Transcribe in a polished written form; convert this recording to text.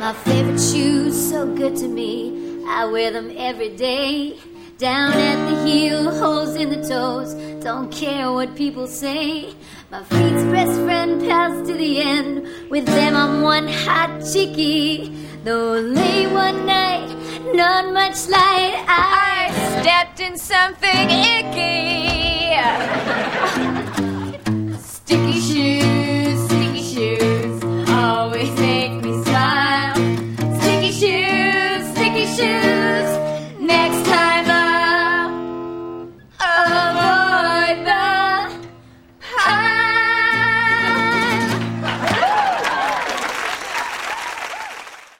My favorite shoes, so good to me. I wear them every day. Down at the heel, holes in the toes. Don't care what people say. My feet's best friend, pals to the end. With them I'm one hot chickie. Though late one night, not much light, I stepped in something icky.